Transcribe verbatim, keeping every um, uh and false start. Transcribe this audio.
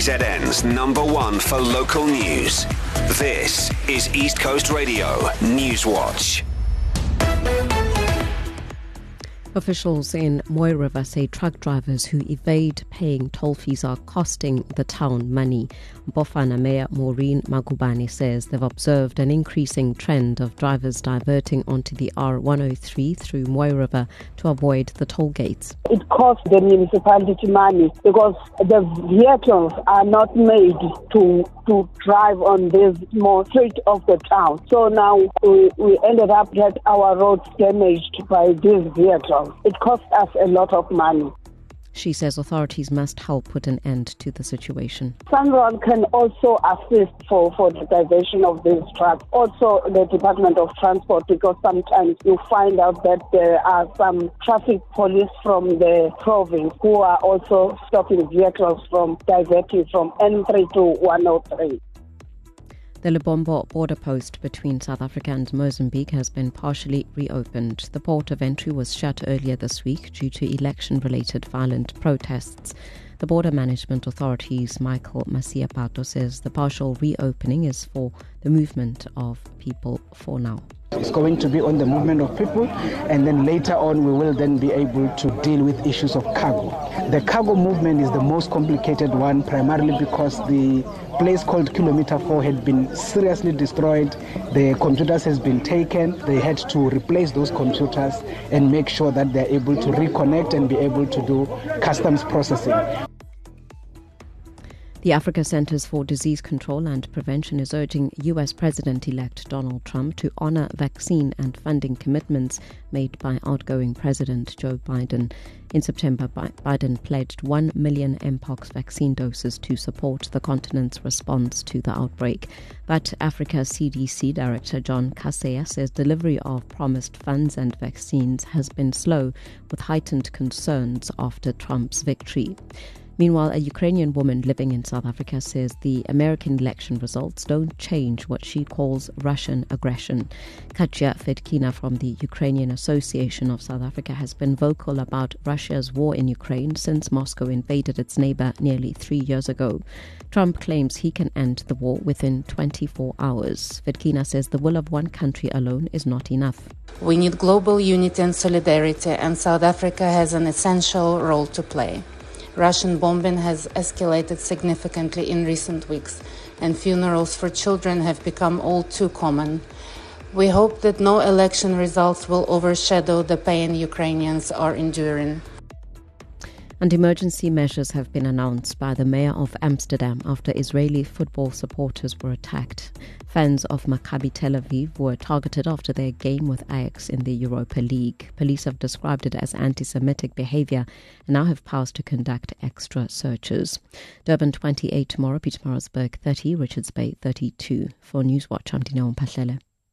Z N's number one for local news. This is East Coast Radio Newswatch. Officials in Moy River say truck drivers who evade paying toll fees are costing the town money. Bofana Mayor Maureen Magubane says they've observed an increasing trend of drivers diverting onto the R one oh three through Moy River to avoid the toll gates. It costs the municipality money because the vehicles are not made to to drive on this more street of the town. So now we, we ended up that our roads damaged by these vehicles. It costs us a lot of money. She says authorities must help put an end to the situation. Sunrun can also assist for, for the diversion of these trucks. Also the Department of Transport, because sometimes you find out that there are some traffic police from the province who are also stopping vehicles from diverting from N three to one oh three. The Lebombo border post between South Africa and Mozambique has been partially reopened. The port of entry was shut earlier this week due to election-related violent protests. The Border Management Authority's Michael Masiapato says the partial reopening is for the movement of people for now. It's going to be on the movement of people, and then later on we will then be able to deal with issues of cargo. The cargo movement is the most complicated one, primarily because the place called Kilometer four had been seriously destroyed. The computers has been taken. They had to replace those computers and make sure that they're able to reconnect and be able to do customs processing. The Africa Centers for Disease Control and Prevention is urging U S President-elect Donald Trump to honor vaccine and funding commitments made by outgoing President Joe Biden. In September, Biden pledged one million Mpox vaccine doses to support the continent's response to the outbreak. But Africa C D C Director John Kaseya says delivery of promised funds and vaccines has been slow, with heightened concerns after Trump's victory. Meanwhile, a Ukrainian woman living in South Africa says the American election results don't change what she calls Russian aggression. Katya Fedkina from the Ukrainian Association of South Africa has been vocal about Russia's war in Ukraine since Moscow invaded its neighbor nearly three years ago. Trump claims he can end the war within twenty-four hours. Fedkina says the will of one country alone is not enough. We need global unity and solidarity, and South Africa has an essential role to play. Russian bombing has escalated significantly in recent weeks, and funerals for children have become all too common. We hope that no election results will overshadow the pain Ukrainians are enduring. And emergency measures have been announced by the mayor of Amsterdam after Israeli football supporters were attacked. Fans of Maccabi Tel Aviv were targeted after their game with Ajax in the Europa League. Police have described it as anti-Semitic behavior and now have powers to conduct extra searches. Durban twenty-eight tomorrow, Pietermaritzburg thirty, Richards Bay thirty-two. For Newswatch, I'm Dineo Mpahlele.